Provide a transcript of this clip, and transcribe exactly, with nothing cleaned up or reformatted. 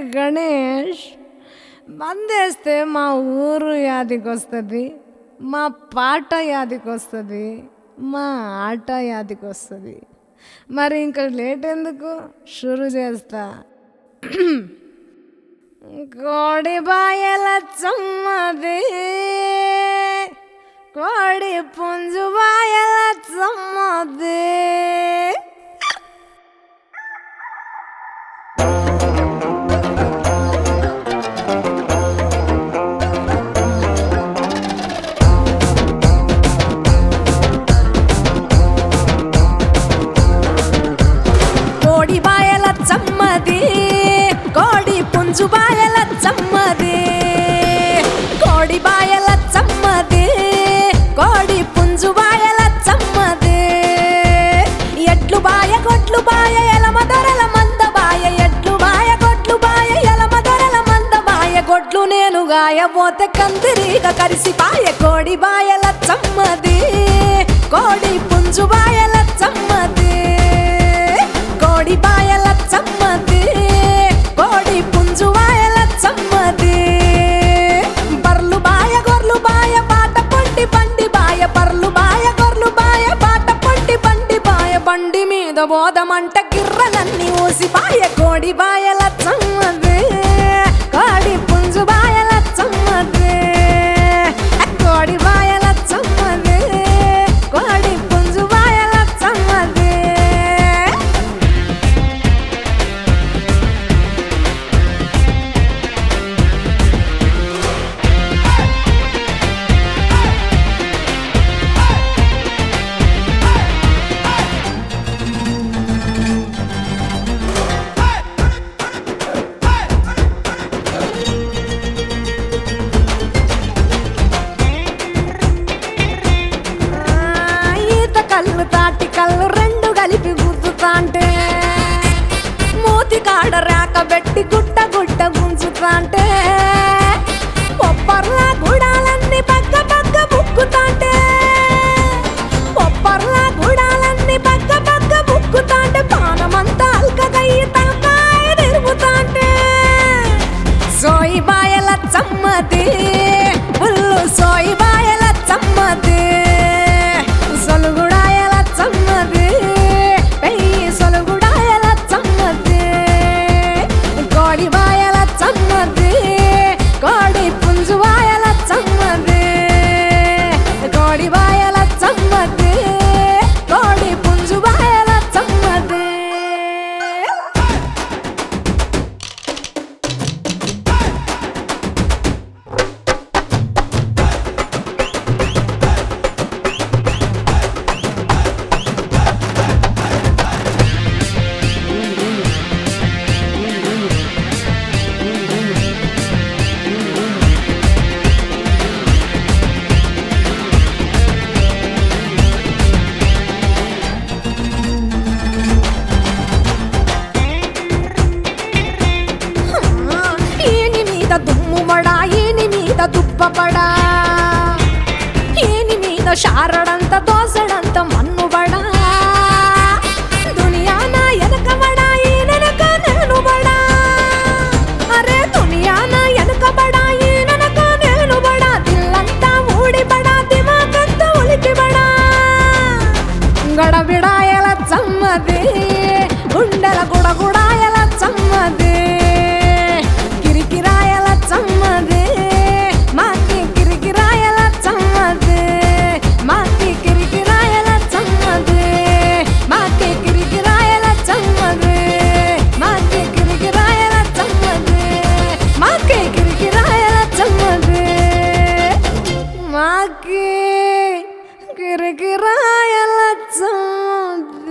గణేష్ మందేస్తే మా ఊరు యాదికొస్తుంది, మా పాట యాదికొస్తుంది, మా ఆట యాదికొస్తుంది. మరి ఇంకా లేట్ ఎందుకు, షురు చేస్తా. కోడి బాయల చమ్మది, కోడి పుంజు బాయల చమ్మది. కోడి బాయల చమ్మది, కోడి పుంజు బాయల చమ్మది. కోడి బాయల చమ్మది, కోడి పుంజు బాయల చమ్మది. ఎట్లు బాయ కొట్లు బాయ ఎలమ దొరల మంద బాయ, ఎట్లు బాయ కొట్లు బాయ ఎలమ దొరల మంద బాయ. కొట్లు నేను గాయపోతే కందిరీగ కరిసి పాయ. కోడి బాయల చమ్మది, కోడి పుంజు బాయల చమ్మది. కోడి బాయల చమ్మది, కోడి పుంజు బాయల చమ్మది. బర్లు బాయ గొర్లు బాయ బాట పొంటి బండి బాయ, బర్లు బాయ గొర్లు బాయ బాట పొంటి బండి బాయ. బండి మీద బోధమంట గిర్రలన్నీ ఊసి పాయ. కోడి బాయల చమ్మది, కోడి పుంజు బాయల చమ్మది. కోడి బాయల చమ్మది, కోడి పుంజు బాయల చమ్మది. కళ్ళు తాటి కళ్ళు రెండు కలిపి గుద్దుతాంటే, మూతి కాడ రేక పెట్టి గుట్ట గుట్ట గుంజుతాంటే, పొప్పర్లా గుడాలన్నీ పక్క పక్క బుక్కుతాంటే, పొప్పర్లా గుడాలన్నీ పక్క పక్క బుక్కుతాంటే. పానమంతా అల్కగయ్యి తలకాయ తిరుగుతాంటే. సోయి బాయల చమ్మది, పుల్లు సోయి బాయల చమ్మది. సొలుగుడాయల చమ్మది, పెయ్యి సొలుగుడాయల చమ్మది. కోడి బాయల చమ్మది, కోడి పుంజు బాయల చమ్మది. కోడి బాయల చమ్మది, కోడి పుంజు బాయల చమ్మది. ఈని మీద దుమ్ము బడా, ఈని మీద దుబ్బపడా, ఈని మీద షారడంత దోసడంత మన్ను బడా. దునియాన ఎనక బడా, ఈనెనక నేను బడా. అరే దునియాన ఎనక బడా, ఈనెనక నేను బడా. దిల్లంతా ఊడి బడా, దిమాకంతా ఉలికి బడా. గడబిడాయల చమ్మది, గుండెల గుడగుడాయల చమ్మది. కిరికిరాయల చమ్మది, మాకి కిరికిరాయల చమ్మది. మాకి కిరికిరాయల చమ్మది, మాకి కిరికిరాయల చమ్మది. మాకి కిరికిరాయల చమ్మది, మాకి కిరికిరాయల చమ్మది. మాకి కిరికిరాయల చమ్మది.